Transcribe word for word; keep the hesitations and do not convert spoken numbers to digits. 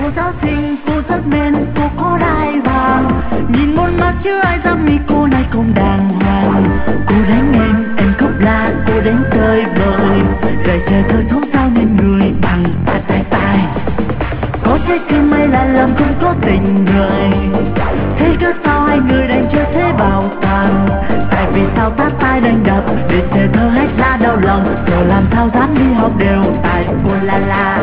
giáo xinh, cô rất men, cô có đai vàng. Nhìn một mắt chứ ai dám nghĩ cô này không đàng hoàng. Cô đánh em, em khóc la, cô đánh chơi bời. Đời trời thôi thấu sao nên người bằng tay tay tay. Có trái tim hay là lòng không có tình người. Thế cớ sao hai người đành cho thế bảo tàng. Tại vì sao tát tai đành đập để trẻ thơ hết ra đau lòng. Giờ làm sao dám đi học đều tại cô la la.